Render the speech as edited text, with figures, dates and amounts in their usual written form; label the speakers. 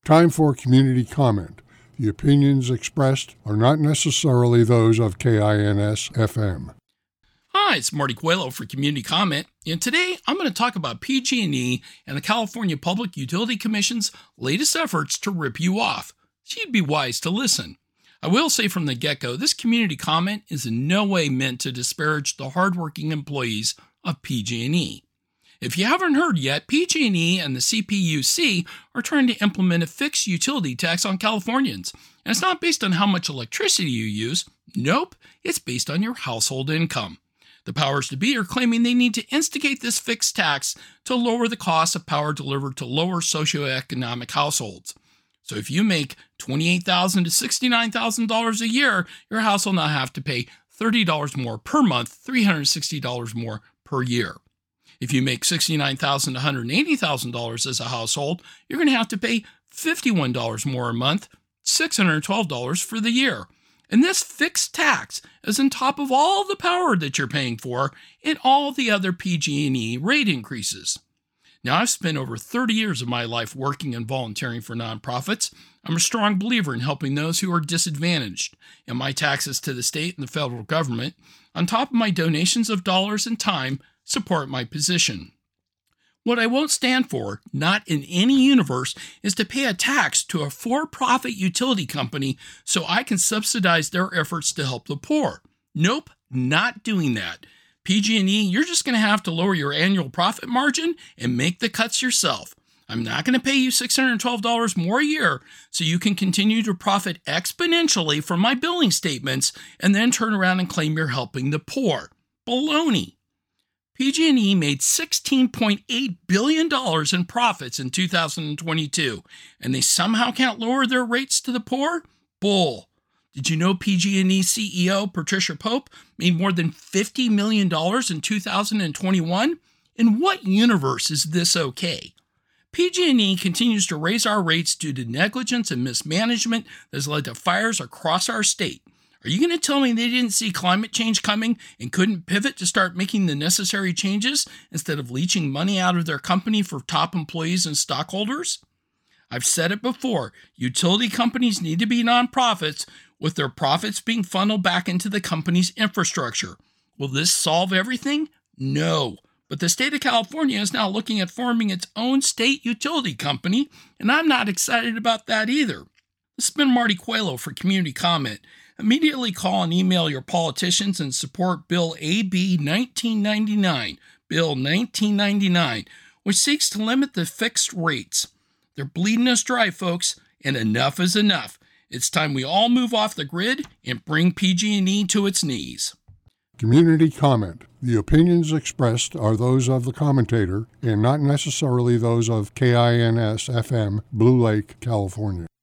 Speaker 1: Time for community comment. The opinions expressed are not necessarily those of KINS-FM.
Speaker 2: Hi, it's Marty Coelho for Community Comment, and today I'm going to talk about PG&E and the California Public Utility Commission's latest efforts to rip you off. So you'd be wise to listen. I will say from the get-go, this community comment is in no way meant to disparage the hardworking employees of PG&E. If you haven't heard yet, PG&E and the CPUC are trying to implement a fixed utility tax on Californians. And it's not based on how much electricity you use. Nope, it's based on your household income. The powers to be are claiming they need to instigate this fixed tax to lower the cost of power delivered to lower socioeconomic households. So if you make $28,000 to $69,000 a year, your house will now have to pay $30 more per month, $360 more per year. If you make $69,000 to $180,000 as a household, you're going to have to pay $51 more a month, $612 for the year. And this fixed tax is on top of all the power that you're paying for and all the other PG&E rate increases. Now, I've spent over 30 years of my life working and volunteering for nonprofits. I'm a strong believer in helping those who are disadvantaged, and my taxes to the state and the federal government, on top of my donations of dollars and time, support my position. What I won't stand for, not in any universe, is to pay a tax to a for-profit utility company so I can subsidize their efforts to help the poor. Nope, not doing that. PG&E, you're just going to have to lower your annual profit margin and make the cuts yourself. I'm not going to pay you $612 more a year so you can continue to profit exponentially from my billing statements and then turn around and claim you're helping the poor. Baloney. PG&E made $16.8 billion in profits in 2022, and they somehow can't lower their rates to the poor? Bull. Did you know PG&E CEO Patricia Pope made more than $50 million in 2021? In what universe is this okay? PG&E continues to raise our rates due to negligence and mismanagement that has led to fires across our state. Are you going to tell me they didn't see climate change coming and couldn't pivot to start making the necessary changes instead of leeching money out of their company for top employees and stockholders? I've said it before, utility companies need to be nonprofits with their profits being funneled back into the company's infrastructure. Will this solve everything? No. But the state of California is now looking at forming its own state utility company, and I'm not excited about that either. This has been Marty Coelho for Community Comment. Immediately call and email your politicians and support Bill AB 1999, Bill 1999, which seeks to limit the fixed rates. They're bleeding us dry, folks, and enough is enough. It's time we all move off the grid and bring PG&E to its knees.
Speaker 1: Community comment. The opinions expressed are those of the commentator and not necessarily those of KINS-FM, Blue Lake, California.